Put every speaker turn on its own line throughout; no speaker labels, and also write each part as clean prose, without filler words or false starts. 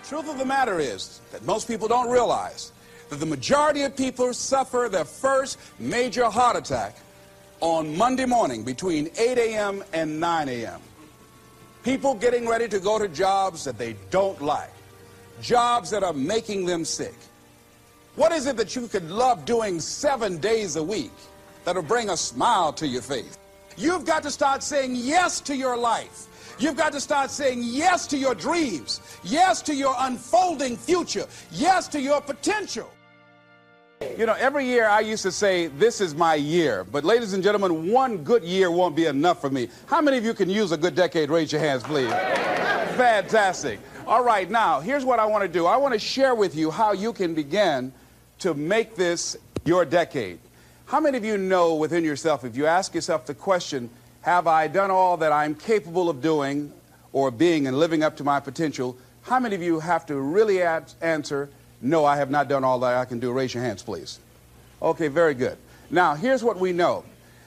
Truth of the matter is that most people don't realize that the majority of people suffer their first major heart attack on Monday morning between 8 a.m. and 9 a.m. People getting ready to go to jobs that they don't like, jobs that are making them sick. What is it that you could love doing 7 days a week that'll bring a smile to your face? You've got to start saying yes to your life. You've got to start saying yes to your dreams, yes to your unfolding future, yes to your potential. You know, every year I used to say, this is my year. But ladies and gentlemen, one good year won't be enough for me. How many of you can use a good decade? Raise your hands, please. Fantastic. All right, now, here's what I want to do. I want to share with you how you can begin to make this your decade. How many of you know within yourself, if you ask yourself the question, have I done all that I'm capable of doing or being and living up to my potential? How many of you have to really answer, no, I have not done all that I can do? Raise your hands, please. Okay, very good. Now, here's what we know.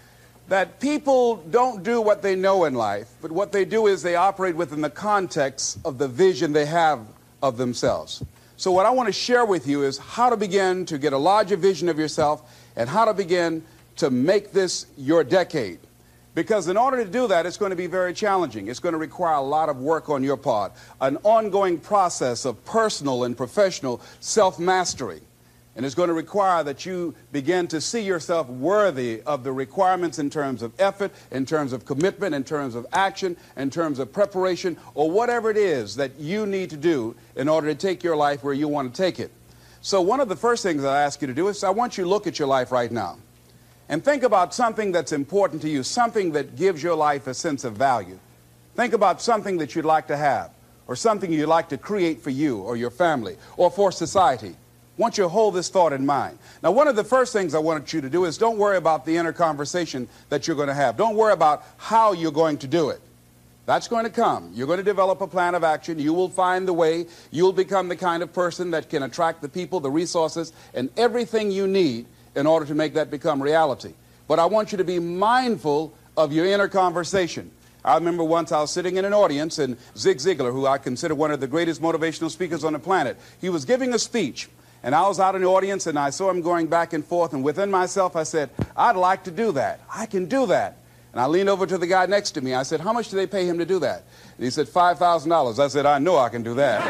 That people don't do what they know in life, but what they do is they operate within the context of the vision they have of themselves. So what I want to share with you is how to begin to get a larger vision of yourself and how to begin to make this your decade. Because in order to do that, it's going to be very challenging. It's going to require a lot of work on your part, an ongoing process of personal and professional self-mastery. And it's going to require that you begin to see yourself worthy of the requirements in terms of effort, in terms of commitment, in terms of action, in terms of preparation, or whatever it is that you need to do in order to take your life where you want to take it. So one of the first things I ask you to do is I want you to look at your life right now. And think about something that's important to you, something that gives your life a sense of value. Think about something that you'd like to have, or something you'd like to create for you or your family or for society. I want you to hold this thought in mind. Now, one of the first things I want you to do is don't worry about the inner conversation that you're going to have. Don't worry about how you're going to do it. That's going to come. You're going to develop a plan of action. You will find the way. You'll become the kind of person that can attract the people, the resources, and everything you need in order to make that become reality. But I want you to be mindful of your inner conversation. I remember once I was sitting in an audience and Zig Ziglar, who I consider one of the greatest motivational speakers on the planet, he was giving a speech. And I was out in the audience and I saw him going back and forth, and within myself I said, I'd like to do that. I can do that. And I leaned over to the guy next to me. I said, how much do they pay him to do that? And he said, $5,000. I said, I know I can do that.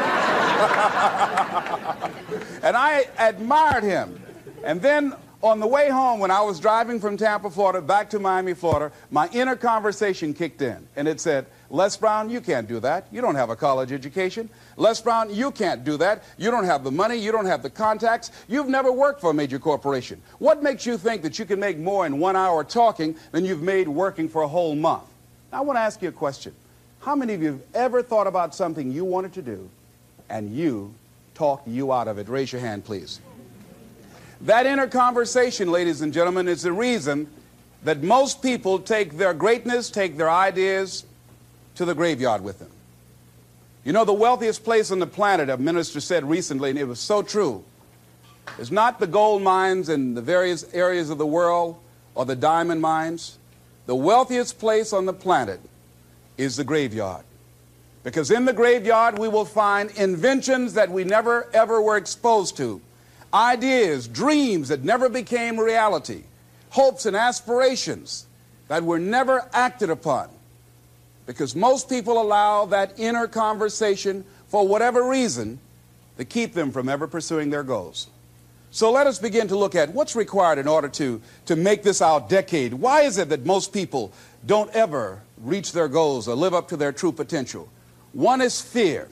And I admired him. And then on the way home, when I was driving from Tampa, Florida, back to Miami, Florida, my inner conversation kicked in. And it said, Les Brown, you can't do that. You don't have a college education. Les Brown, you can't do that. You don't have the money. You don't have the contacts. You've never worked for a major corporation. What makes you think that you can make more in 1 hour talking than you've made working for a whole month? Now, I want to ask you a question. How many of you have ever thought about something you wanted to do and you talked you out of it? Raise your hand, please. That inner conversation, ladies and gentlemen, is the reason that most people take their greatness, take their ideas to the graveyard with them. You know, the wealthiest place on the planet, a minister said recently, and it was so true, is not the gold mines in the various areas of the world or the diamond mines. The wealthiest place on the planet is the graveyard. Because in the graveyard we will find inventions that we never ever were exposed to. Ideas, dreams that never became reality, hopes and aspirations that were never acted upon. Because most people allow that inner conversation, for whatever reason, to keep them from ever pursuing their goals. So let us begin to look at what's required in order to make this our decade. Why is it that most people don't ever reach their goals or live up to their true potential? One is fear.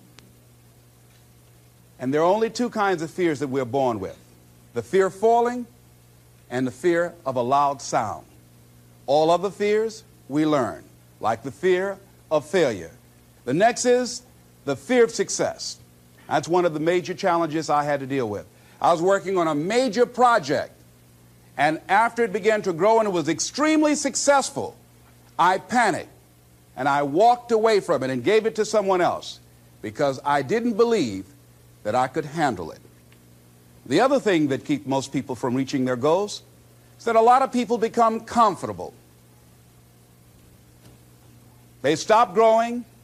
And there are only two kinds of fears that we're born with. The fear of falling and the fear of a loud sound. All other fears we learn, like the fear of failure. The next is the fear of success. That's one of the major challenges I had to deal with. I was working on a major project, and after it began to grow and it was extremely successful, I panicked and I walked away from it and gave it to someone else because I didn't believe that I could handle it. The other thing that keeps most people from reaching their goals is that a lot of people become comfortable. They stop growing,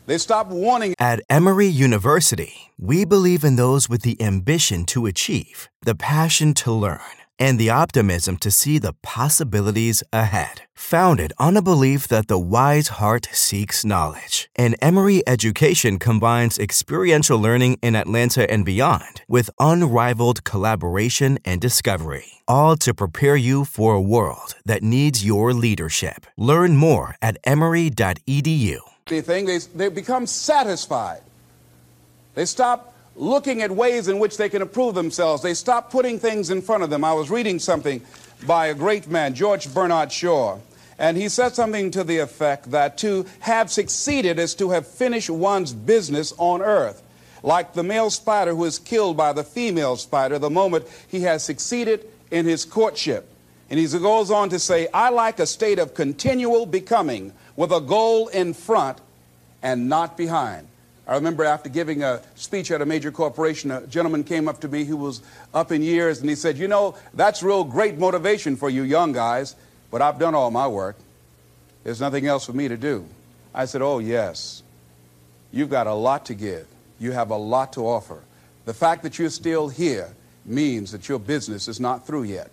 They stop wanting.
At Emory University, we believe in those with the ambition to achieve, the passion to learn, and the optimism to see the possibilities ahead. Founded on a belief that the wise heart seeks knowledge, and Emory education combines experiential learning in Atlanta and beyond with unrivaled collaboration and discovery, all to prepare you for a world that needs your leadership. Learn more at emory.edu.
They become satisfied. They stop looking at ways in which they can improve themselves. They stop putting things in front of them. I was reading something by a great man, George Bernard Shaw, and he said something to the effect that to have succeeded is to have finished one's business on earth, like the male spider who is killed by the female spider the moment he has succeeded in his courtship. And he goes on to say, I like a state of continual becoming with a goal in front and not behind. I remember after giving a speech at a major corporation, a gentleman came up to me who was up in years, and he said, you know, that's real great motivation for you young guys, but I've done all my work. There's nothing else for me to do. I said, oh, yes. You've got a lot to give. You have a lot to offer. The fact that you're still here means that your business is not through yet.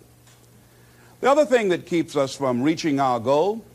The other thing that keeps us from reaching our goal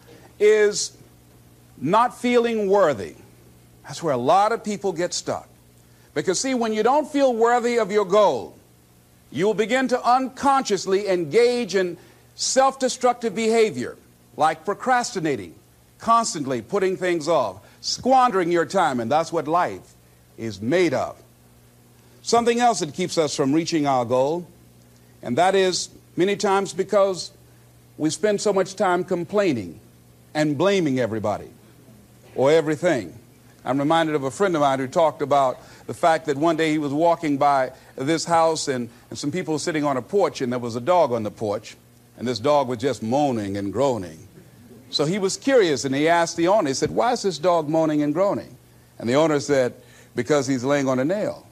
is not feeling worthy. That's where a lot of people get stuck. Because see, when you don't feel worthy of your goal, you will begin to unconsciously engage in self-destructive behavior, like procrastinating, constantly putting things off, squandering your time, and that's what life is made of. Something else that keeps us from reaching our goal, and that is many times because we spend so much time complaining and blaming everybody or everything. I'm reminded of a friend of mine who talked about the fact that one day he was walking by this house and some people were sitting on a porch, and there was a dog on the porch, and this dog was just moaning and groaning. So he was curious, and he asked the owner, he said, why is this dog moaning and groaning? And the owner said, because he's laying on a nail.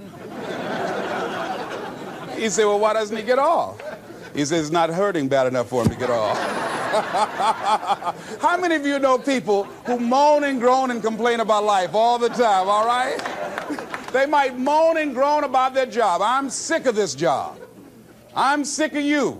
He said, well, why doesn't he get off? He said, it's not hurting bad enough for him to get off. How many of you know people who moan and groan and complain about life all the time, all right? They might moan and groan about their job. I'm sick of this job. I'm sick of you.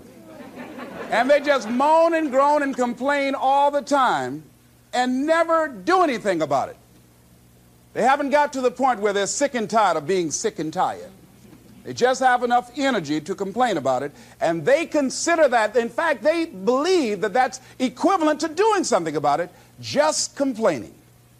And they just moan and groan and complain all the time and never do anything about it. They haven't got to the point where they're sick and tired of being sick and tired. They just have enough energy to complain about it, and they consider that, in fact, they believe that that's equivalent to doing something about it, just complaining.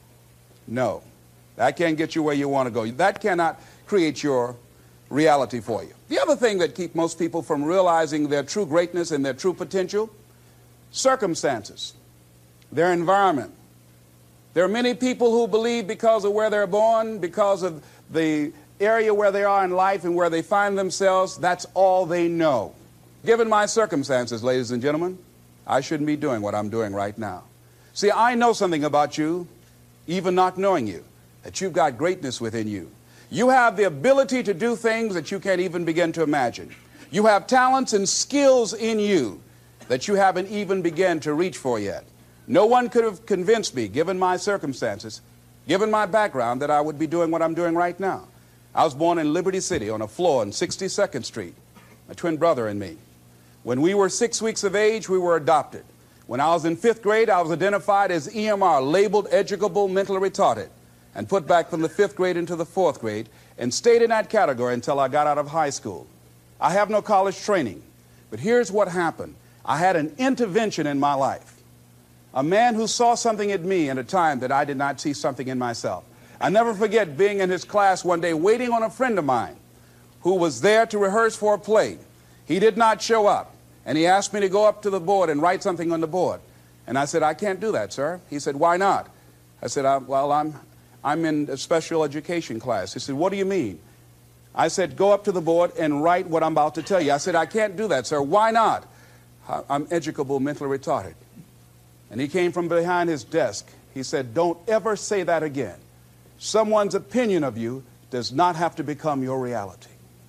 No, that can't get you where you want to go. That cannot create your reality for you. The other thing that keeps most people from realizing their true greatness and their true potential, circumstances, their environment. There are many people who believe because of where they're born, because of the area where they are in life and where they find themselves, that's all they know. Given my circumstances, ladies and gentlemen, I shouldn't be doing what I'm doing right now. See, I know something about you, even not knowing you, that you've got greatness within you. You have the ability to do things that you can't even begin to imagine. You have talents and skills in you that you haven't even begun to reach for yet. No one could have convinced me, given my circumstances, given my background, that I would be doing what I'm doing right now. I was born in Liberty City on a floor on 62nd Street, my twin brother and me. When we were 6 weeks of age, we were adopted. When I was in 5th grade, I was identified as EMR, labeled educable mentally retarded, and put back from the 5th grade into the 4th grade, and stayed in that category until I got out of high school. I have no college training, but here's what happened. I had an intervention in my life. A man who saw something in me at a time that I did not see something in myself. I never forget being in his class one day waiting on a friend of mine who was there to rehearse for a play. He did not show up, and he asked me to go up to the board and write something on the board. And I said, I can't do that, sir. He said, why not? I said, well, I'm in a special education class. He said, what do you mean? I said, go up to the board and write what I'm about to tell you. I said, I can't do that, sir. Why not? I'm educable mentally retarded. And he came from behind his desk. He said, don't ever say that again. Someone's opinion of you does not have to become your reality.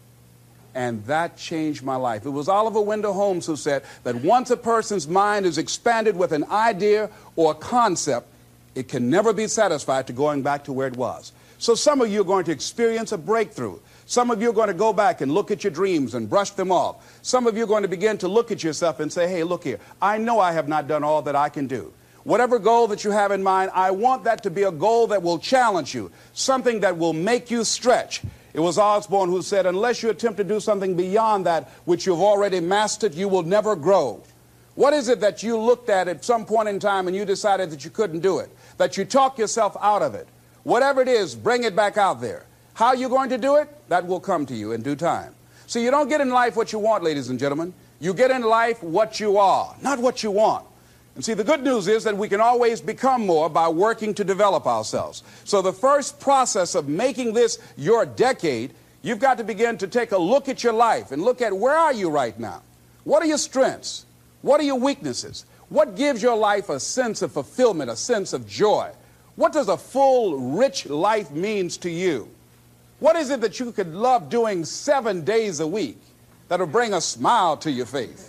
And that changed my life. It was Oliver Wendell Holmes who said that once a person's mind is expanded with an idea or a concept, it can never be satisfied to going back to where it was. So some of you are going to experience a breakthrough. Some of you are going to go back and look at your dreams and brush them off. Some of you are going to begin to look at yourself and say, hey, look here, I know I have not done all that I can do. Whatever goal that you have in mind, I want that to be a goal that will challenge you, something that will make you stretch. It was Osborne who said, unless you attempt to do something beyond that which you've already mastered, you will never grow. What is it that you looked at some point in time and you decided that you couldn't do it, that you talked yourself out of it? Whatever it is, bring it back out there. How are you going to do it? That will come to you in due time. So you don't get in life what you want, ladies and gentlemen. You get in life what you are, not what you want. And see, the good news is that we can always become more by working to develop ourselves. So the first process of making this your decade, you've got to begin to take a look at your life and look at where are you right now? What are your strengths? What are your weaknesses? What gives your life a sense of fulfillment, a sense of joy? What does a full, rich life means to you? What is it that you could love doing 7 days a week that'll bring a smile to your face?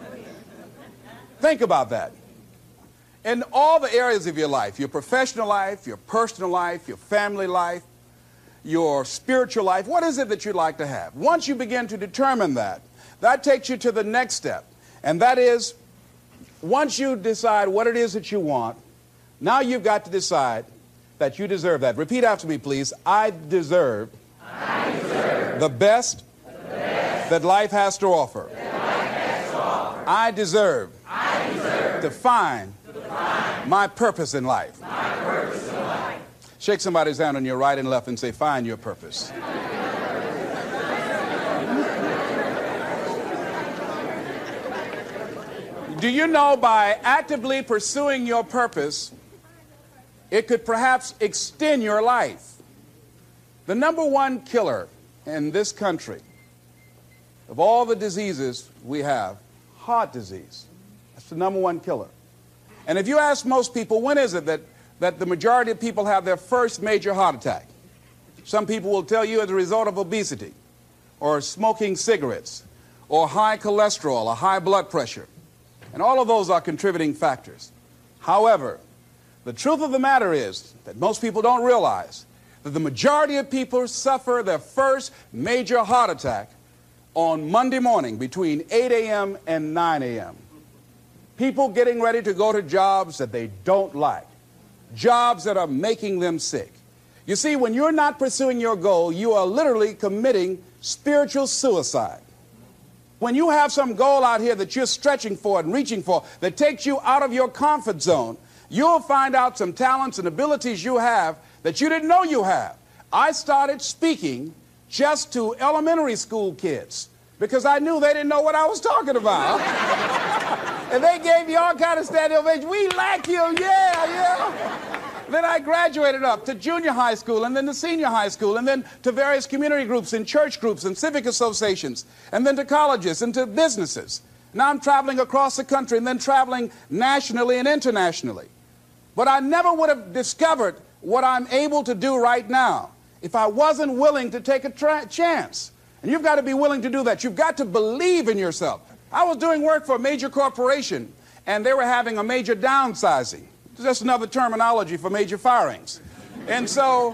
Think about that. In all the areas of your life, your professional life, your personal life, your family life, your spiritual life, what is it that you'd like to have? Once you begin to determine that, that takes you to the next step. And that is, once you decide what it is that you want, now you've got to decide that you deserve that. Repeat after me, please. I deserve the best that life has to offer. I deserve to find my purpose in life. Shake somebody's hand on your right and left and say, find your purpose. Do you know by actively pursuing your purpose, it could perhaps extend your life? The number one killer in this country of all the diseases we have, heart disease. That's the number one killer. And if you ask most people, when is it that the majority of people have their first major heart attack? Some people will tell you as a result of obesity, or smoking cigarettes, or high cholesterol, or high blood pressure. And all of those are contributing factors. However, the truth of the matter is that most people don't realize that the majority of people suffer their first major heart attack on Monday morning between 8 a.m. and 9 a.m. People getting ready to go to jobs that they don't like, jobs that are making them sick. You see, when you're not pursuing your goal, you are literally committing spiritual suicide. When you have some goal out here that you're stretching for and reaching for that takes you out of your comfort zone, you'll find out some talents and abilities you have that you didn't know you have. I started speaking just to elementary school kids because I knew they didn't know what I was talking about. And they gave me all kind of standing ovation. We like you, yeah. Then I graduated up to junior high school and then to senior high school and then to various community groups and church groups and civic associations and then to colleges and to businesses. Now I'm traveling across the country and then traveling nationally and internationally. But I never would have discovered what I'm able to do right now if I wasn't willing to take a chance. And you've got to be willing to do that. You've got to believe in yourself. I was doing work for a major corporation and they were having a major downsizing. Just another terminology for major firings. And so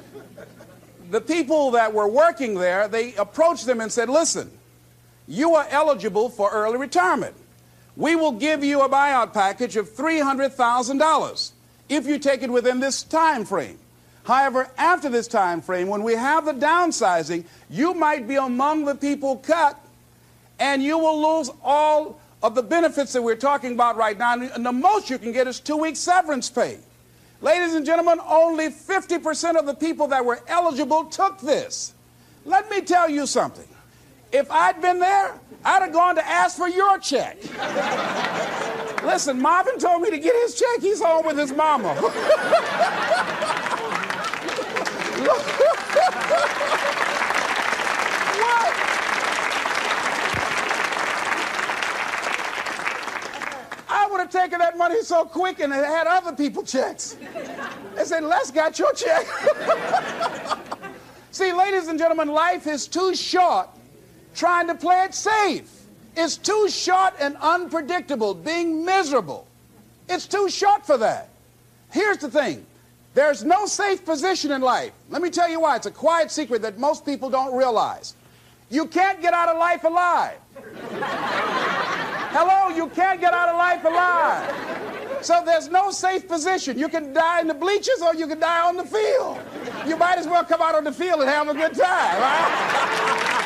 the people that were working there, they approached them and said, listen, you are eligible for early retirement. We will give you a buyout package of $300,000 if you take it within this time frame. However, after this time frame, when we have the downsizing, you might be among the people cut and you will lose all of the benefits that we're talking about right now, and the most you can get is 2 weeks severance pay. Ladies and gentlemen, only 50% of the people that were eligible took this. Let me tell you something. If I'd been there, I'd have gone to ask for your check. Listen, Marvin told me to get his check. He's home with his mama. What? I would have taken that money so quick and had other people checks. They said, Les got your check. See, ladies and gentlemen, life is too short trying to play it safe. It's too short and unpredictable, being miserable. It's too short for that. Here's the thing. There's no safe position in life. Let me tell you why. It's a quiet secret that most people don't realize. You can't get out of life alive. Hello, you can't get out of life alive. So there's no safe position. You can die in the bleachers or you can die on the field. You might as well come out on the field and have a good time, right?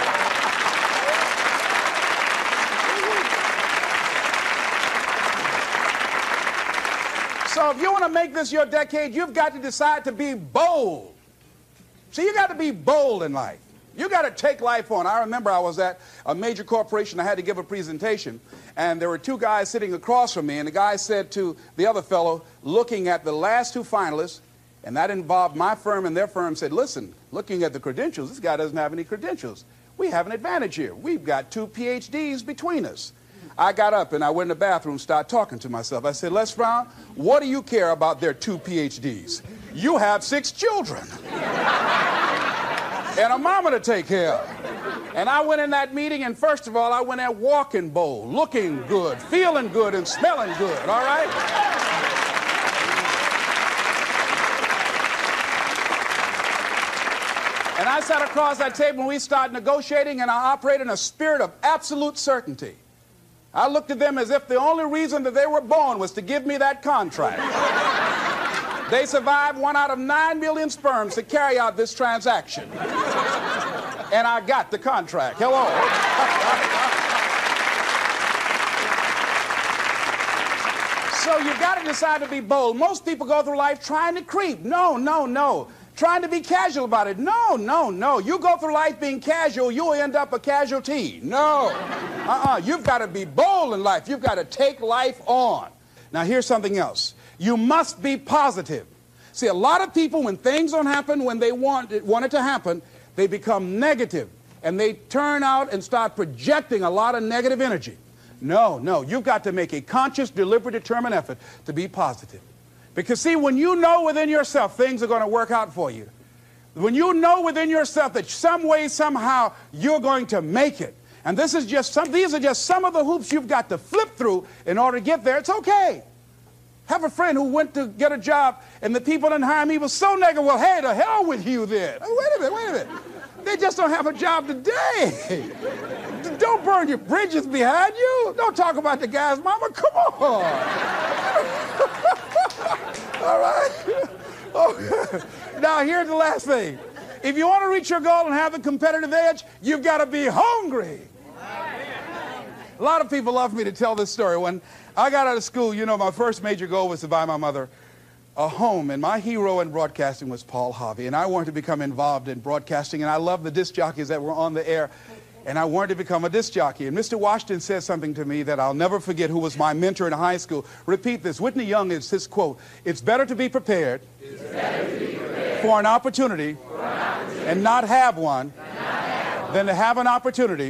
So if you want to make this your decade, you've got to decide to be bold. See, you got to be bold in life. You got to take life on. I remember I was at a major corporation. I had to give a presentation, and there were two guys sitting across from me, and the guy said to the other fellow, looking at the last two finalists, and that involved my firm and their firm, said, listen, looking at the credentials, this guy doesn't have any credentials. We have an advantage here. We've got 2 PhDs between us. I got up and I went in the bathroom, started talking to myself. I said, Les Brown, what do you care about their 2 PhDs? You have 6 children and a mama to take care of. And I went in that meeting, and first of all, I went there walking bold, looking good, feeling good, and smelling good, all right? And I sat across that table and we started negotiating, and I operated in a spirit of absolute certainty. I looked at them as if the only reason that they were born was to give me that contract. They survived 1 out of 9 million sperms to carry out this transaction. And I got the contract. Hello. So you've got to decide to be bold. Most people go through life trying to creep. No, no, no. Trying to be casual about it. No, no, no. You go through life being casual, you'll end up a casualty. No. You've got to be bold in life. You've got to take life on. Now, here's something else. You must be positive. See, a lot of people, when things don't happen when they want it to happen, they become negative, and they turn out and start projecting a lot of negative energy. No, no. You've got to make a conscious, deliberate, determined effort to be positive. Because, see, when you know within yourself things are going to work out for you, when you know within yourself that some way, somehow, you're going to make it, and these are just some of the hoops you've got to flip through in order to get there, it's okay. Have a friend who went to get a job, and the people didn't hire him. He was so negative. Well, hey, to hell with you then. Wait a minute. They just don't have a job today. Don't burn your bridges behind you. Don't talk about the guy's mama. Come on. All right? Oh. Now, here's the last thing. If you want to reach your goal and have the competitive edge, you've got to be hungry. A lot of people love me to tell this story. When I got out of school, you know, my first major goal was to buy my mother a home, and my hero in broadcasting was Paul Harvey, and I wanted to become involved in broadcasting, and I loved the disc jockeys that were on the air, and I wanted to become a disc jockey. And Mr. Washington said something to me that I'll never forget, who was my mentor in high school. Repeat this. Whitney Young is his quote. It's better to be prepared, for an opportunity, and not have one, than to have an opportunity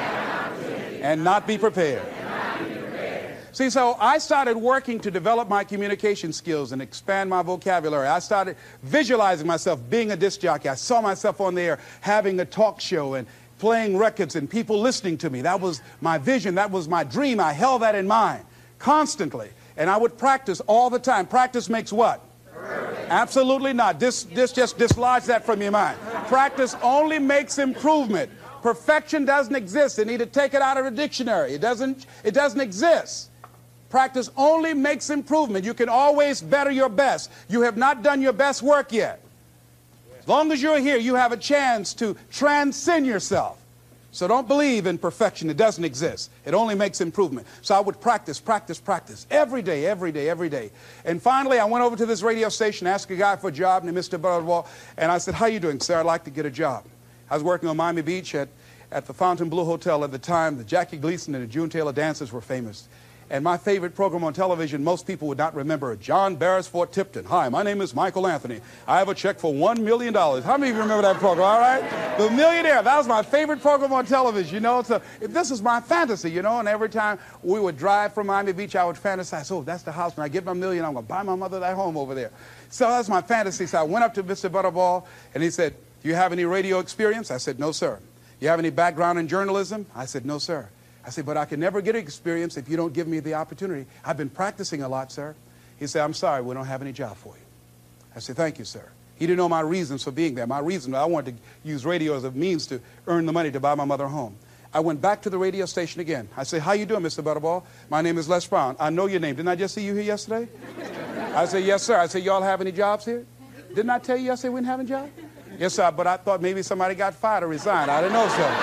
and not be prepared. See, so I started working to develop my communication skills and expand my vocabulary. I started visualizing myself being a disc jockey. I saw myself on the air having a talk show and playing records and people listening to me. That was my vision. That was my dream. I held that in mind constantly. And I would practice all the time. Practice makes what? Perfect. Absolutely not. This just dislodge that from your mind. Practice only makes improvement. Perfection doesn't exist. They need to take it out of the dictionary. It doesn't exist. Practice only makes improvement. You can always better your best. You have not done your best work yet. As long as you're here, you have a chance to transcend yourself. So don't believe in perfection. It doesn't exist. It only makes improvement. So I would practice every day. And finally, I went over to this radio station, asked a guy for a job named Mr. Butterwall, and I said, how you doing, sir? I'd like to get a job. I was working on Miami Beach at the Fontainebleau Hotel at the time. The Jackie Gleason and the June Taylor Dancers were famous. And my favorite program on television, most people would not remember, John Beresford Tipton. Hi, my name is Michael Anthony. I have a check for $1 million. How many of you remember that program, all right? The Millionaire, that was my favorite program on television, you know. So this is my fantasy, you know, and every time we would drive from Miami Beach, I would fantasize, oh, that's the house. When I get my $1 million, I'm going to buy my mother that home over there. So that's my fantasy. So I went up to Mr. Butterball, and he said, do you have any radio experience? I said, no, sir. You have any background in journalism? I said, no, sir. I said, but I can never get experience if you don't give me the opportunity. I've been practicing a lot, sir. He said, I'm sorry, we don't have any job for you. I said, thank you, sir. He didn't know my reasons for being there. My reason, I wanted to use radio as a means to earn the money to buy my mother a home. I went back to the radio station again. I said, how you doing, Mr. Butterball? My name is Les Brown. I know your name. Didn't I just see you here yesterday? I said, yes, sir. I said, y'all have any jobs here? Didn't I tell you yesterday we didn't have any jobs? Yes, sir, but I thought maybe somebody got fired or resigned. I didn't know, sir.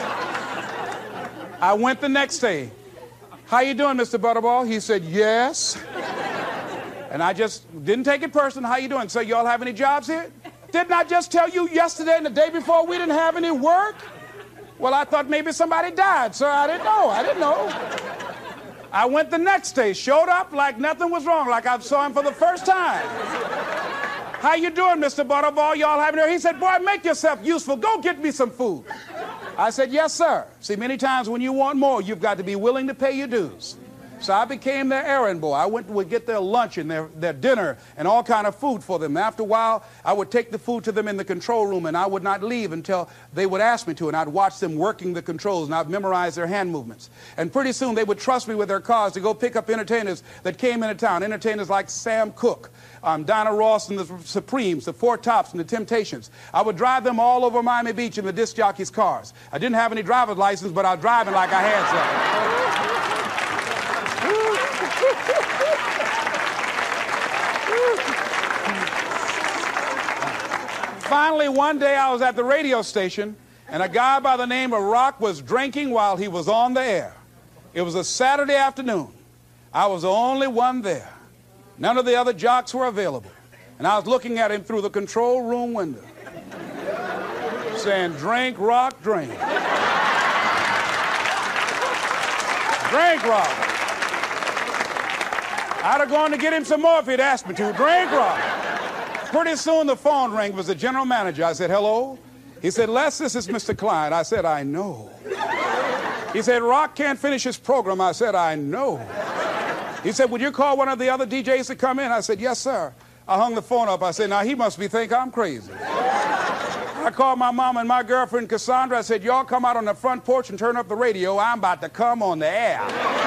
I went the next day. How you doing, Mr. Butterball? He said, yes. And I just didn't take it personal. How you doing? So y'all have any jobs here? Didn't I just tell you yesterday and the day before we didn't have any work? Well, I thought maybe somebody died, sir. I didn't know. I went the next day, showed up like nothing was wrong, like I saw him for the first time. How you doing, Mr. Butterball? Y'all having here? He said, boy, make yourself useful. Go get me some food. I said, yes, sir. See, many times when you want more, you've got to be willing to pay your dues. So I became their errand boy. I would get their lunch and their dinner and all kind of food for them. After a while, I would take the food to them in the control room, and I would not leave until they would ask me to, and I'd watch them working the controls, and I'd memorize their hand movements. And pretty soon, they would trust me with their cars to go pick up entertainers that came into town, entertainers like Sam Cooke, Dinah Ross and the Supremes, the Four Tops and the Temptations. I would drive them all over Miami Beach in the disc jockeys' cars. I didn't have any driver's license, but I was driving like I had some. Finally, one day I was at the radio station, and a guy by the name of Rock was drinking while he was on the air. It was a Saturday afternoon. I was the only one there. None of the other jocks were available. And I was looking at him through the control room window, saying, drink, Rock, drink. Drink, Rock. I'd have gone to get him some more if he'd asked me to. Drink, Rock. Pretty soon the phone rang. It was the general manager. I said, hello? He said, Les, this is Mr. Klein. I said, I know. He said, Rock can't finish his program. I said, I know. He said, would you call one of the other DJs to come in? I said, yes, sir. I hung the phone up. I said, now he must think I'm crazy. I called my mom and my girlfriend, Cassandra. I said, y'all come out on the front porch and turn up the radio. I'm about to come on the air.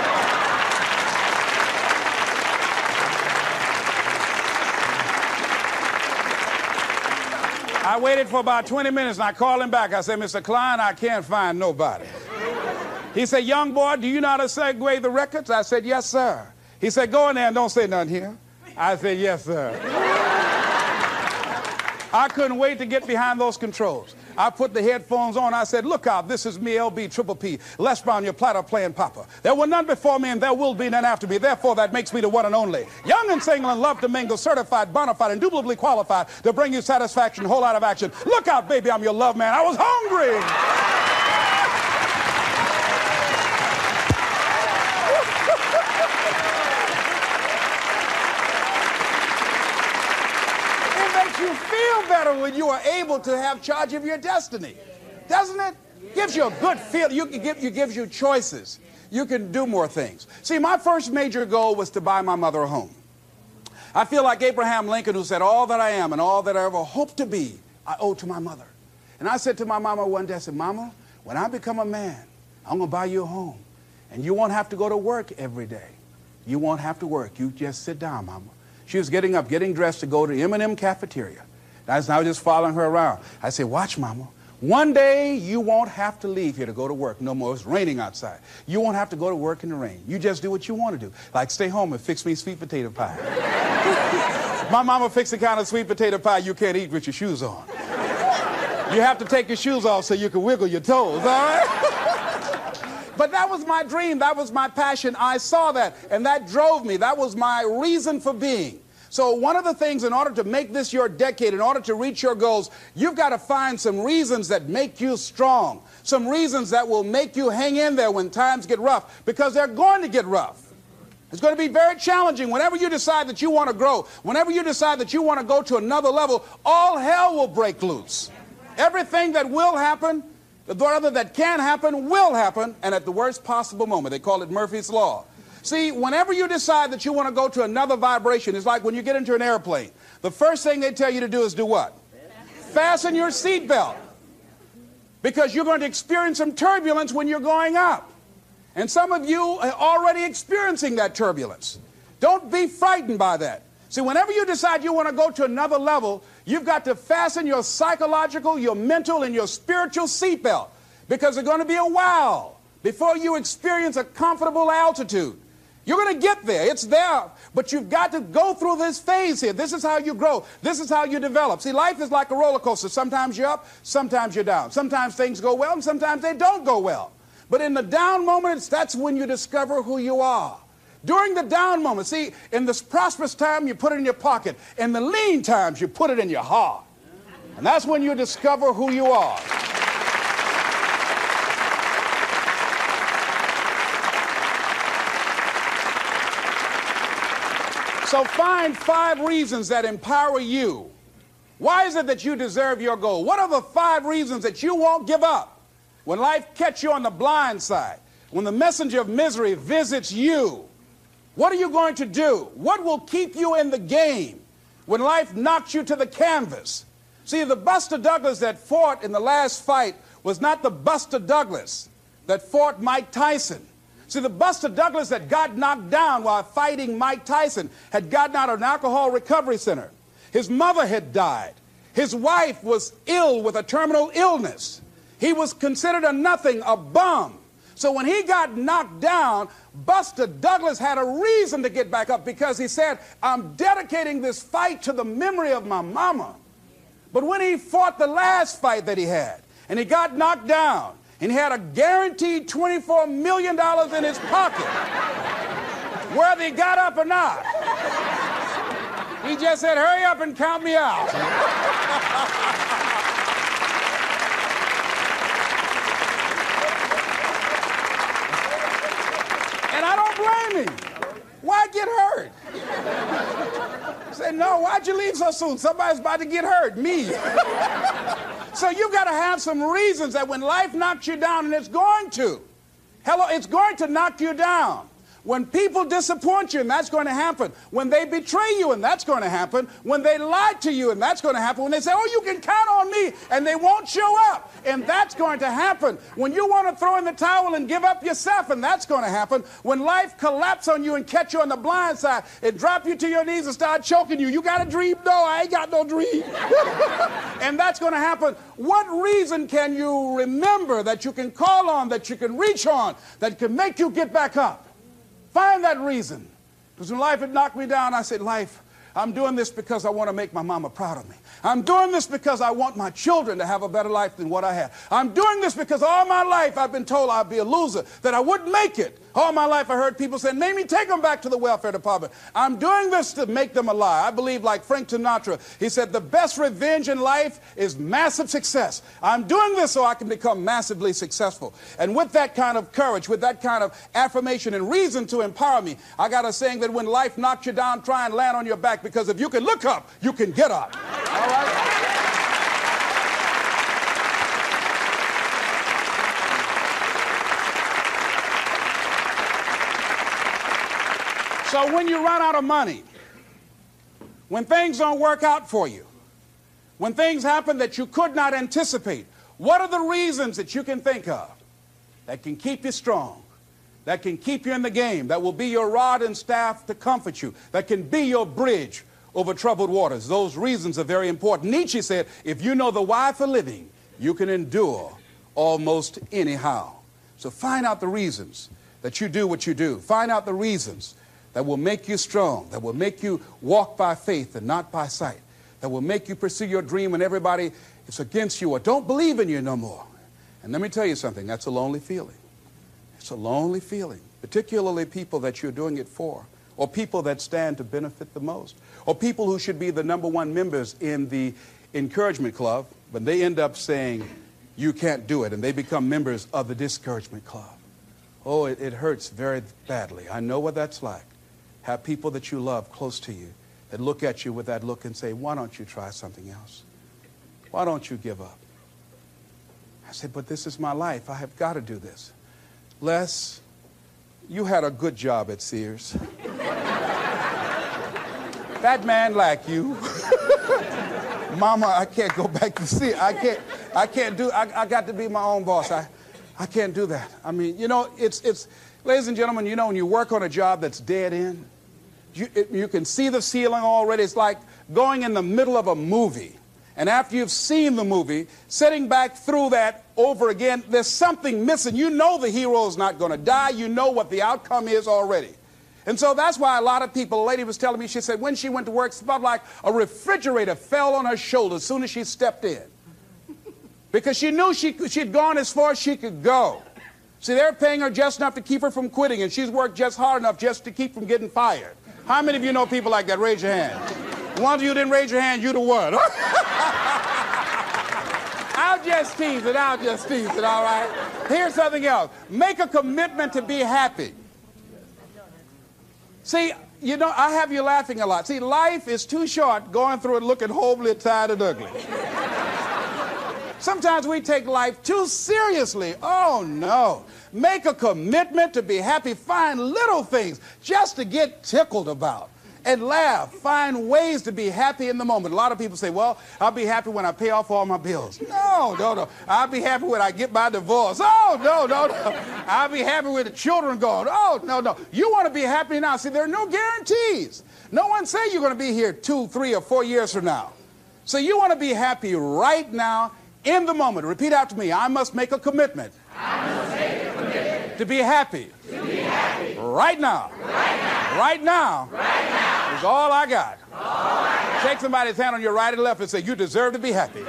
I waited for about 20 minutes, and I called him back. I said, Mr. Klein, I can't find nobody. He said, young boy, do you know how to segue the records? I said, yes, sir. He said, go in there and don't say nothing here. I said, yes, sir. I couldn't wait to get behind those controls. I put the headphones on. I said, look out, this is me, LB, Triple P, Les Brown, your platter playing papa. There were none before me, and there will be none after me. Therefore, that makes me the one and only. Young and single and love to mingle, certified, bona fide, indubitably qualified to bring you satisfaction, whole lot of action. Look out, baby, I'm your love man. I was hungry. You feel better when you are able to have charge of your destiny, doesn't it? Gives you a good feel. It gives you choices. You can do more things. See, my first major goal was to buy my mother a home. I feel like Abraham Lincoln, who said, all that I am and all that I ever hope to be, I owe to my mother. And I said to my mama one day, I said, Mama, when I become a man, I'm going to buy you a home. And you won't have to go to work every day. You won't have to work. You just sit down, Mama. She was getting up, getting dressed to go to M&M cafeteria. I was just following her around. I said, watch, Mama. One day you won't have to leave here to go to work no more. It's raining outside. You won't have to go to work in the rain. You just do what you want to do. Like stay home and fix me sweet potato pie. My mama fixed the kind of sweet potato pie you can't eat with your shoes on. You have to take your shoes off so you can wiggle your toes, all right? But that was my dream. That was my passion. I saw that, and that drove me. That was my reason for being. So one of the things, in order to make this your decade, in order to reach your goals, you've got to find some reasons that make you strong, some reasons that will make you hang in there when times get rough, because they're going to get rough. It's going to be very challenging. Whenever you decide that you want to grow, whenever you decide that you want to go to another level, all hell will break loose. Everything that will happen, that can happen, will happen, and at the worst possible moment. They call it Murphy's Law. See, whenever you decide that you want to go to another vibration, it's like when you get into an airplane. The first thing they tell you to do is do what? Fasten your seatbelt. Because you're going to experience some turbulence when you're going up. And some of you are already experiencing that turbulence. Don't be frightened by that. See, whenever you decide you want to go to another level, you've got to fasten your psychological, your mental, and your spiritual seatbelt, because it's going to be a while before you experience a comfortable altitude. You're going to get there. It's there. But you've got to go through this phase here. This is how you grow. This is how you develop. See, life is like a roller coaster. Sometimes you're up, sometimes you're down. Sometimes things go well, and sometimes they don't go well. But in the down moments, that's when you discover who you are. During the down moments, see, in this prosperous time, you put it in your pocket. In the lean times, you put it in your heart. And that's when you discover who you are. So find 5 reasons that empower you. Why is it that you deserve your goal? What are the 5 reasons that you won't give up when life catches you on the blind side? When the messenger of misery visits you, what are you going to do? What will keep you in the game when life knocks you to the canvas? See, the Buster Douglas that fought in the last fight was not the Buster Douglas that fought Mike Tyson. See, the Buster Douglas that got knocked down while fighting Mike Tyson had gotten out of an alcohol recovery center. His mother had died. His wife was ill with a terminal illness. He was considered a nothing, a bum. So when he got knocked down, Buster Douglas had a reason to get back up, because he said, I'm dedicating this fight to the memory of my mama. But when he fought the last fight that he had, and he got knocked down, and he had a guaranteed $24 million in his pocket, whether he got up or not, he just said, hurry up and count me out. And I don't blame him. Why get hurt? Say, no, why'd you leave so soon? Somebody's about to get hurt, me. So you've got to have some reasons that when life knocks you down, and it's going to. Hello, it's going to knock you down. When people disappoint you, and that's going to happen. When they betray you, and that's going to happen. When they lie to you, and that's going to happen. When they say, oh, you can count on me, and they won't show up, and that's going to happen. When you want to throw in the towel and give up yourself, and that's going to happen. When life collapses on you and catch you on the blind side, it drop you to your knees and start choking you. You got a dream? No, I ain't got no dream. And that's going to happen. What reason can you remember that you can call on, that you can reach on, that can make you get back up? Find that reason. Because when life had knocked me down, I said, life, I'm doing this because I want to make my mama proud of me. I'm doing this because I want my children to have a better life than what I had. I'm doing this because all my life I've been told I'd be a loser, that I wouldn't make it. All my life I heard people say, maybe take them back to the welfare department. I'm doing this to make them a lie. I believe, like Frank Sinatra, he said, the best revenge in life is massive success. I'm doing this so I can become massively successful. And with that kind of courage, with that kind of affirmation and reason to empower me, I got a saying that when life knocks you down, try and land on your back, because if you can look up, you can get up. All right? So when you run out of money, when things don't work out for you, when things happen that you could not anticipate, what are the reasons that you can think of that can keep you strong, that can keep you in the game, that will be your rod and staff to comfort you, that can be your bridge over troubled waters? Those reasons are very important. Nietzsche said, if you know the why for living, you can endure almost anyhow. So find out the reasons that you do what you do. Find out the reasons that will make you strong, that will make you walk by faith and not by sight, that will make you pursue your dream when everybody is against you or don't believe in you no more. And let me tell you something, that's a lonely feeling. It's a lonely feeling, particularly people that you're doing it for, or people that stand to benefit the most, or people who should be the #1 members in the encouragement club, but they end up saying, you can't do it, and they become members of the discouragement club. Oh, it hurts very badly. I know what that's like. Have people that you love close to you that look at you with that look and say, why don't you try something else? Why don't you give up? I said, but this is my life. I have got to do this. Les, you had a good job at Sears. That man like you. Mama, I can't go back to Sears. I got to be my own boss. I can't do that. I mean, you know, it's ladies and gentlemen, you know, when you work on a job that's dead end, You can see the ceiling already. It's like going in the middle of a movie. And after you've seen the movie, sitting back through that over again, there's something missing. You know the hero is not going to die. You know what the outcome is already. And so that's why a lot of people, a lady was telling me, she said when she went to work, it felt like a refrigerator fell on her shoulder as soon as she stepped in. Because she knew she'd gone as far as she could go. See, they're paying her just enough to keep her from quitting, and she's worked just hard enough just to keep from getting fired. How many of you know people like that? Raise your hand. The ones of you didn't raise your hand, you the one. I'll just tease it, all right? Here's something else. Make a commitment to be happy. See, you know, I have you laughing a lot. See, life is too short going through it looking homely, tired, and ugly. Sometimes we take life too seriously. Oh, no. Make a commitment to be happy. Find little things just to get tickled about and laugh. Find ways to be happy in the moment. A lot of people say, well, I'll be happy when I pay off all my bills. No. I'll be happy when I get my divorce. Oh, no. I'll be happy with the children gone. Oh, no. You want to be happy now. See, there are no guarantees. No one say you're going to be here 2, 3, or 4 years from now. So you want to be happy right now in the moment. Repeat after me. I must make a commitment. To be happy. Right now. Right now. Is all I got. Shake somebody's hand on your right and left and say, you deserve to be happy.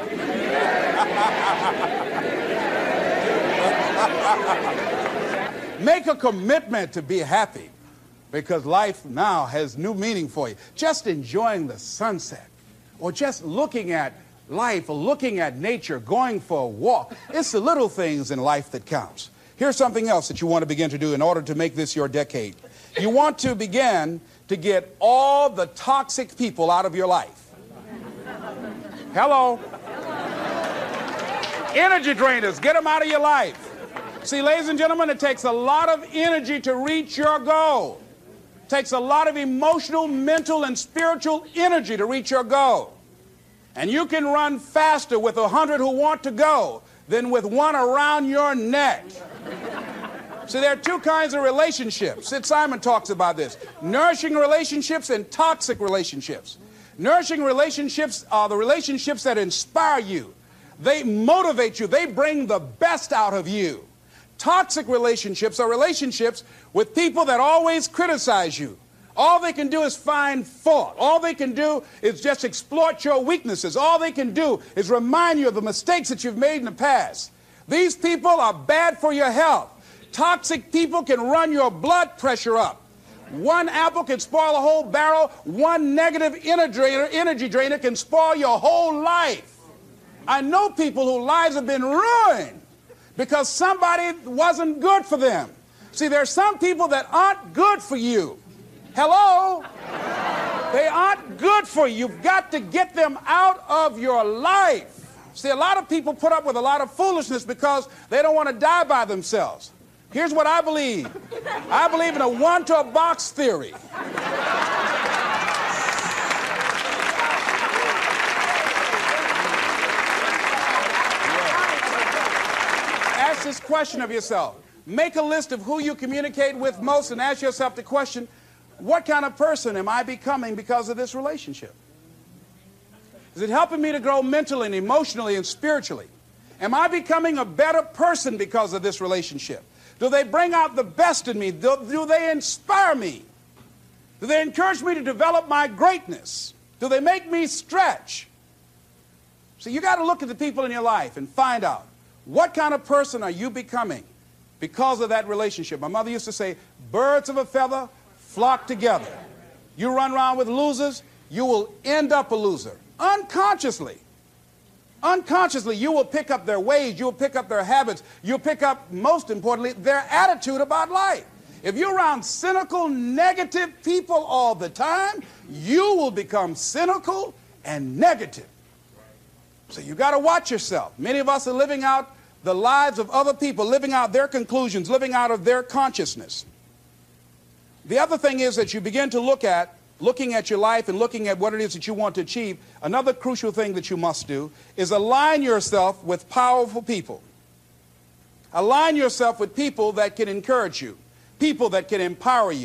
Make a commitment to be happy, because life now has new meaning for you. Just enjoying the sunset, or just looking at life, or looking at nature, going for a walk. It's the little things in life that counts. Here's something else that you want to begin to do in order to make this your decade. You want to begin to get all the toxic people out of your life. Hello? Energy drainers, get them out of your life. See, ladies and gentlemen, it takes a lot of energy to reach your goal. It takes a lot of emotional, mental, and spiritual energy to reach your goal. And you can run faster with 100 who want to go than with one around your neck. See, there are two kinds of relationships. Sid Simon talks about this. Nourishing relationships and toxic relationships. Nourishing relationships are the relationships that inspire you. They motivate you. They bring the best out of you. Toxic relationships are relationships with people that always criticize you. All they can do is find fault. All they can do is just exploit your weaknesses. All they can do is remind you of the mistakes that you've made in the past. These people are bad for your health. Toxic people can run your blood pressure up. One apple can spoil a whole barrel. One negative energy drainer can spoil your whole life. I know people whose lives have been ruined because somebody wasn't good for them. See, there are some people that aren't good for you. Hello? They aren't good for you. You've got to get them out of your life. See, a lot of people put up with a lot of foolishness because they don't want to die by themselves. Here's what I believe. I believe in a one-to-a-box theory. Ask this question of yourself. Make a list of who you communicate with most and ask yourself the question, what kind of person am I becoming because of this relationship? Is it helping me to grow mentally and emotionally and spiritually? Am I becoming a better person because of this relationship? Do they bring out the best in me? Do they inspire me? Do they encourage me to develop my greatness? Do they make me stretch? So you got to look at the people in your life and find out what kind of person are you becoming because of that relationship. My mother used to say, birds of a feather flock together. You run around with losers, you will end up a loser. Unconsciously. Unconsciously, you will pick up their ways, you will pick up their habits, you'll pick up, most importantly, their attitude about life. If you're around cynical, negative people all the time, you will become cynical and negative. So you got to watch yourself. Many of us are living out the lives of other people, living out their conclusions, living out of their consciousness. The other thing is that you begin to looking at your life and looking at what it is that you want to achieve. Another crucial thing that you must do is align yourself with powerful people. Align yourself with people that can encourage you, people that can empower you,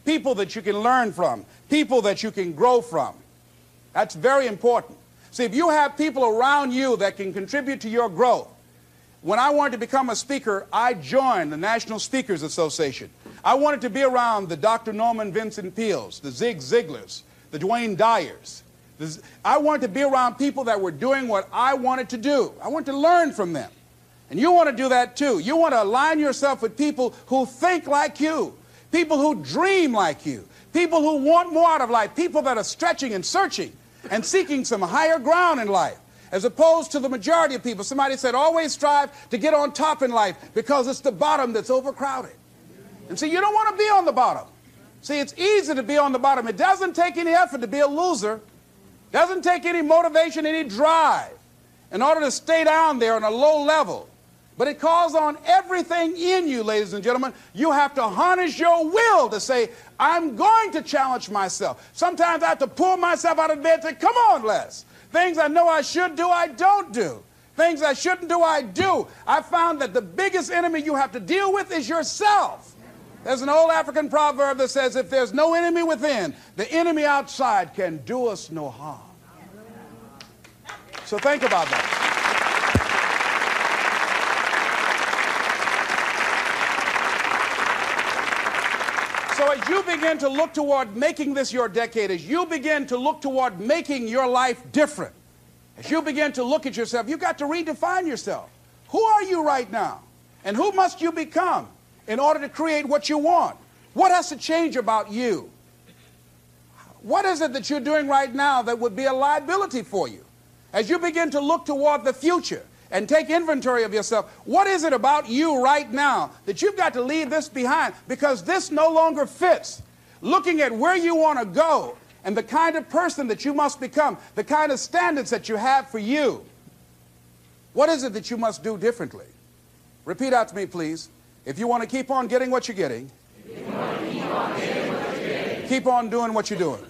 people that you can learn from, people that you can grow from. That's very important. See, if you have people around you that can contribute to your growth. When I wanted to become a speaker, I joined the National Speakers Association. I wanted to be around the Dr. Norman Vincent Peales, the Zig Ziglars, the Dwayne Dyers. I wanted to be around people that were doing what I wanted to do. I wanted to learn from them. And you want to do that too. You want to align yourself with people who think like you, people who dream like you, people who want more out of life, people that are stretching and searching and seeking some higher ground in life, as opposed to the majority of people. Somebody said, always strive to get on top in life because it's the bottom that's overcrowded. And see, you don't want to be on the bottom. See, it's easy to be on the bottom. It doesn't take any effort to be a loser. It doesn't take any motivation, any drive in order to stay down there on a low level. But it calls on everything in you, ladies and gentlemen. You have to harness your will to say, I'm going to challenge myself. Sometimes I have to pull myself out of bed and say, come on, Les. Things I know I should do, I don't do. Things I shouldn't do, I do. I found that the biggest enemy you have to deal with is yourself. There's an old African proverb that says, if there's no enemy within, the enemy outside can do us no harm. So think about that. So as you begin to look toward making this your decade, as you begin to look toward making your life different, as you begin to look at yourself, you've got to redefine yourself. Who are you right now? And who must you become in order to create what you want? What has to change about you? What is it that you're doing right now that would be a liability for you? As you begin to look toward the future and take inventory of yourself, what is it about you right now that you've got to leave this behind because this no longer fits? Looking at where you want to go and the kind of person that you must become, the kind of standards that you have for you. What is it that you must do differently? Repeat out to me, please. If you want to keep on getting what you're getting, keep on doing what you're doing.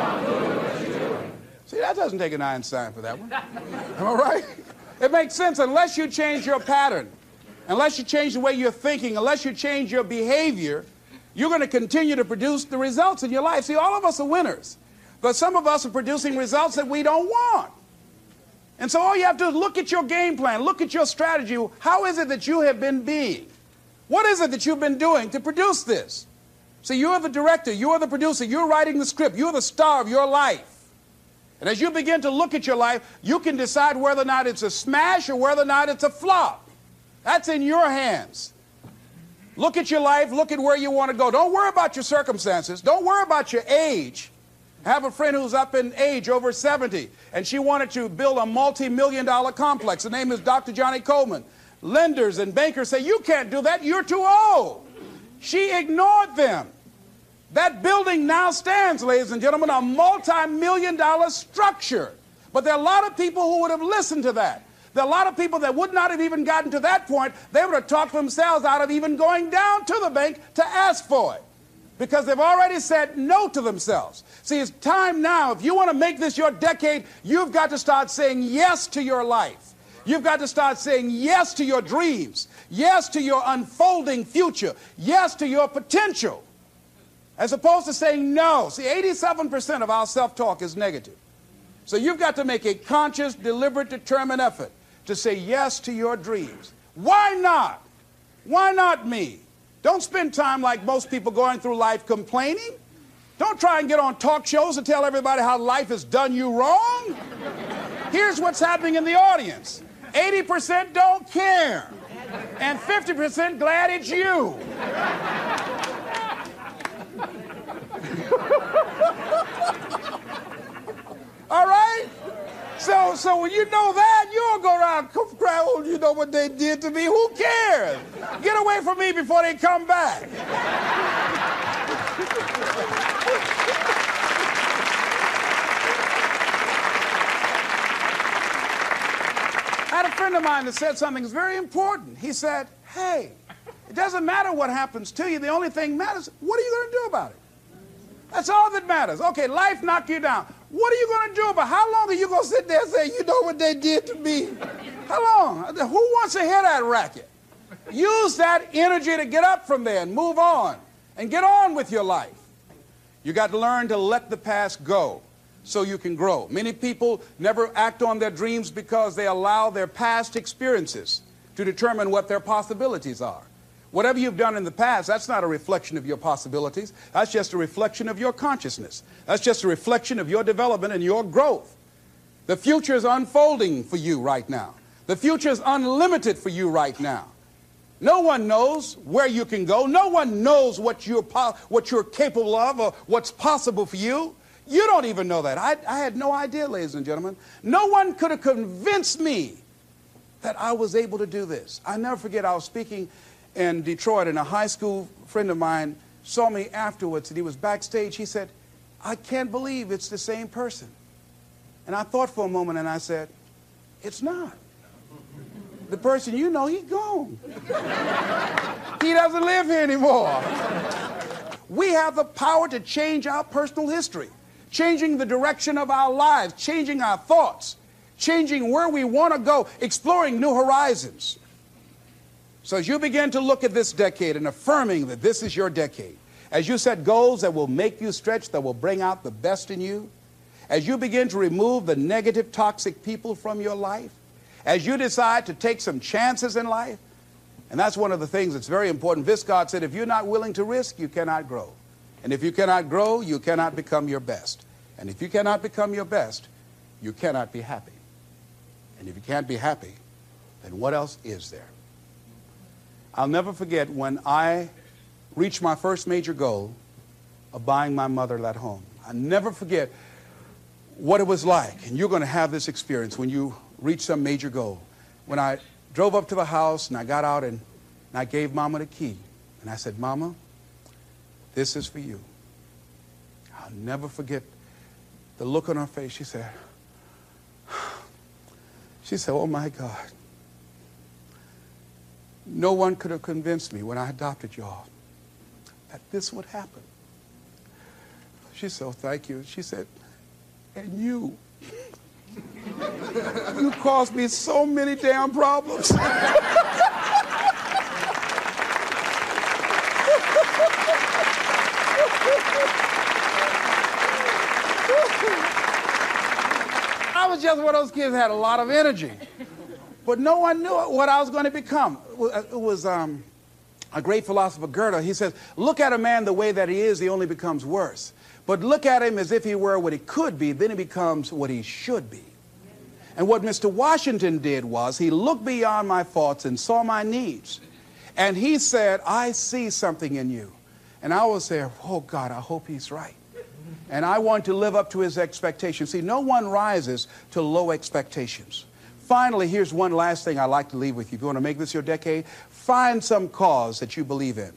See, that doesn't take an Einstein for that one. Am I right? It makes sense unless you change your pattern, unless you change the way you're thinking, unless you change your behavior, you're going to continue to produce the results in your life. See, all of us are winners, but some of us are producing results that we don't want. And so all you have to do is look at your game plan, look at your strategy. How is it that you have been being? What is it that you've been doing to produce this? See, you're the director, you're the producer, you're writing the script, you're the star of your life. And as you begin to look at your life, you can decide whether or not it's a smash or whether or not it's a flop. That's in your hands. Look at your life, look at where you want to go. Don't worry about your circumstances. Don't worry about your age. I have a friend who's up in age, over 70, and she wanted to build a multi-million-dollar complex. The name is Dr. Johnny Coleman. Lenders and bankers say, you can't do that, you're too old. She ignored them. That building now stands, ladies and gentlemen, a multi-million-dollar structure. But there are a lot of people who would have listened to that. There are a lot of people that would not have even gotten to that point. They would have talked themselves out of even going down to the bank to ask for it, because they've already said no to themselves. See, it's time now. If you want to make this your decade, you've got to start saying yes to your life. You've got to start saying yes to your dreams, yes to your unfolding future, yes to your potential, as opposed to saying no. See, 87% of our self-talk is negative. So you've got to make a conscious, deliberate, determined effort to say yes to your dreams. Why not? Why not me? Don't spend time like most people going through life complaining. Don't try and get on talk shows and tell everybody how life has done you wrong. Here's what's happening in the audience. 80% don't care, and 50% glad it's you. All right? So when you know that, you don't go around crying, oh, you know what they did to me? Who cares? Get away from me before they come back. I had a friend of mine that said something that's very important. He said, hey, it doesn't matter what happens to you. The only thing matters, what are you going to do about it? That's all that matters. Okay, life knocked you down. What are you going to do about it? How long are you going to sit there and say, you know what they did to me? How long? Who wants to hear that racket? Use that energy to get up from there and move on and get on with your life. You got to learn to let the past go so you can grow. Many people never act on their dreams because they allow their past experiences to determine what their possibilities are. Whatever you've done in the past, that's not a reflection of your possibilities. That's just a reflection of your consciousness. That's just a reflection of your development and your growth. The future is unfolding for you right now. The future is unlimited for you right now. No one knows where you can go. No one knows what you're capable of or what's possible for you. You don't even know that. I had no idea, ladies and gentlemen. No one could have convinced me that I was able to do this. I never forget, I was speaking in Detroit, and a high school friend of mine saw me afterwards, and he was backstage. He said, "I can't believe it's the same person." And I thought for a moment, and I said, "It's not. The person you know, he's gone. He doesn't live here anymore." We have the power to change our personal history, changing the direction of our lives, changing our thoughts, changing where we want to go, exploring new horizons. So as you begin to look at this decade and affirming that this is your decade, as you set goals that will make you stretch, that will bring out the best in you, as you begin to remove the negative, toxic people from your life, as you decide to take some chances in life, and that's one of the things that's very important. Viscott said, if you're not willing to risk, you cannot grow. And if you cannot grow, you cannot become your best. And if you cannot become your best, you cannot be happy. And if you can't be happy, then what else is there? I'll never forget when I reached my first major goal of buying my mother that home. I'll never forget what it was like, and you're going to have this experience when you reach some major goal. When I drove up to the house and I got out and I gave Mama the key, and I said, "Mama, this is for you." I'll never forget the look on her face. She said, "Oh my God. No one could have convinced me when I adopted y'all that this would happen." She said, "Oh, thank you." She said, "And you, you caused me so many damn problems." I was just one of those kids that had a lot of energy. But no one knew what I was going to become. It was a great philosopher, Goethe. He says, look at a man the way that he is, he only becomes worse. But look at him as if he were what he could be, then he becomes what he should be. And what Mr. Washington did was he looked beyond my faults and saw my needs. And he said, "I see something in you." And I was there, oh God, I hope he's right. And I want to live up to his expectations. See, no one rises to low expectations. Finally, here's one last thing I'd like to leave with you. If you want to make this your decade, find some cause that you believe in.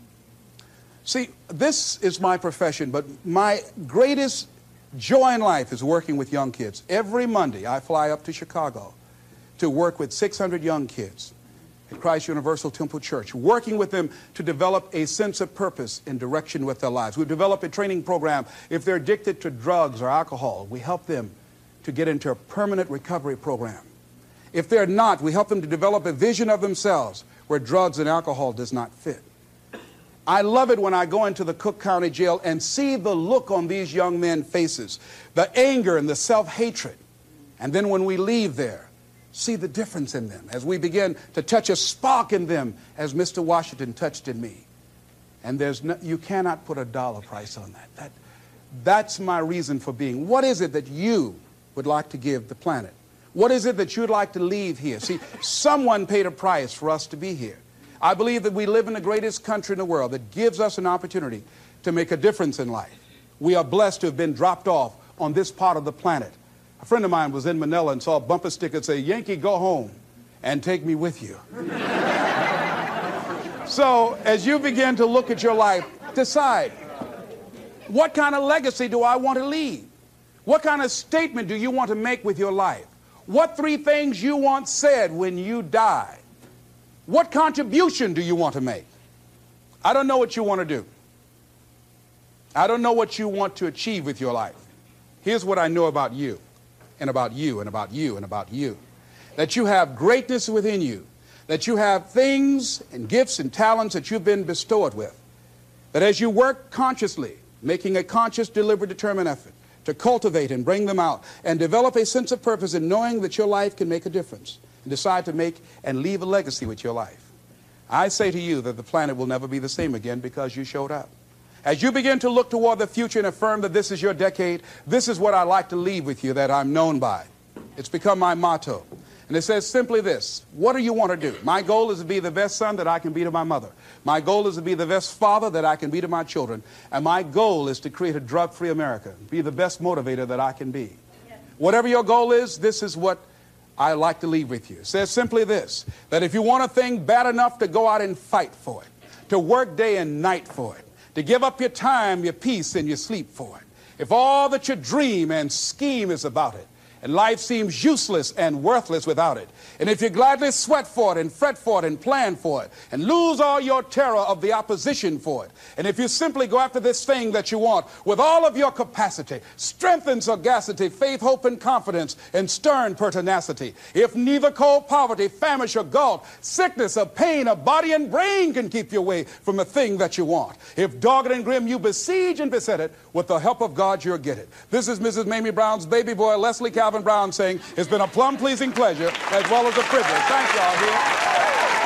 See, this is my profession, but my greatest joy in life is working with young kids. Every Monday, I fly up to Chicago to work with 600 young kids at Christ Universal Temple Church, working with them to develop a sense of purpose and direction with their lives. We've developed a training program. If they're addicted to drugs or alcohol, we help them to get into a permanent recovery program. If they're not, we help them to develop a vision of themselves where drugs and alcohol does not fit. I love it when I go into the Cook County Jail and see the look on these young men's faces, the anger and the self-hatred. And then when we leave there, see the difference in them as we begin to touch a spark in them as Mr. Washington touched in me. And you cannot put a dollar price on that. That's my reason for being. What is it that you would like to give the planet? What is it that you'd like to leave here? See, someone paid a price for us to be here. I believe that we live in the greatest country in the world that gives us an opportunity to make a difference in life. We are blessed to have been dropped off on this part of the planet. A friend of mine was in Manila and saw a bumper sticker that said, "Yankee, go home and take me with you." So as you begin to look at your life, decide, what kind of legacy do I want to leave? What kind of statement do you want to make with your life? What 3 things you want said when you die? What contribution do you want to make? I don't know what you want to do. I don't know what you want to achieve with your life. Here's what I know about you, and about you, and about you, and about you. That you have greatness within you. That you have things and gifts and talents that you've been bestowed with. That as you work consciously making a conscious, deliberate, determined effort to cultivate and bring them out and develop a sense of purpose in knowing that your life can make a difference and decide to make and leave a legacy with your life. I say to you that the planet will never be the same again because you showed up. As you begin to look toward the future and affirm that this is your decade, this is what I like to leave with you that I'm known by. It's become my motto. And it says simply this: what do you want to do? My goal is to be the best son that I can be to my mother. My goal is to be the best father that I can be to my children. And my goal is to create a drug-free America, be the best motivator that I can be. Yes. Whatever your goal is, this is what I like to leave with you. It says simply this, that if you want a thing bad enough to go out and fight for it, to work day and night for it, to give up your time, your peace, and your sleep for it, if all that you dream and scheme is about it, and life seems useless and worthless without it, and if you gladly sweat for it and fret for it and plan for it and lose all your terror of the opposition for it, and if you simply go after this thing that you want with all of your capacity, strength and sagacity, faith, hope, and confidence, and stern pertinacity, if neither cold poverty, famish, or gulf, sickness, or pain, or body and brain can keep you away from the thing that you want, if dogged and grim you besiege and beset it, with the help of God you'll get it. This is Mrs. Mamie Brown's baby boy, Leslie Calvin Brown, saying it's been a plumb pleasing pleasure as well as a privilege. Thank you all here.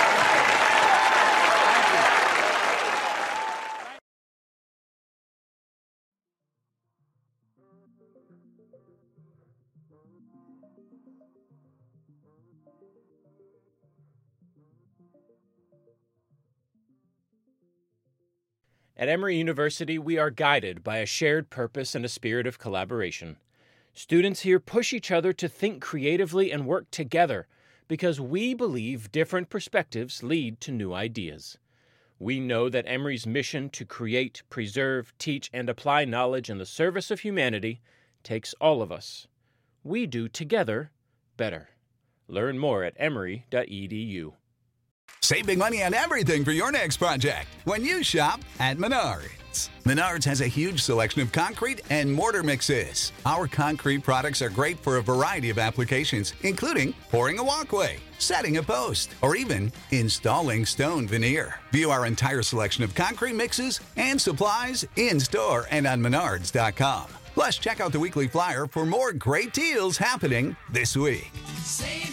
At Emory University, we are guided by a shared purpose and a spirit of collaboration. Students here push each other to think creatively and work together because we believe different perspectives lead to new ideas. We know that Emory's mission to create, preserve, teach, and apply knowledge in the service of humanity takes all of us. We do together better. Learn more at emory.edu.
Save big money on everything for your next project when you shop at Menards. Menards has a huge selection of concrete and mortar mixes. Our concrete products are great for a variety of applications, including pouring a walkway, setting a post, or even installing stone veneer. View our entire selection of concrete mixes and supplies in-store and on Menards.com. Plus, check out the weekly flyer for more great deals happening this week.
Save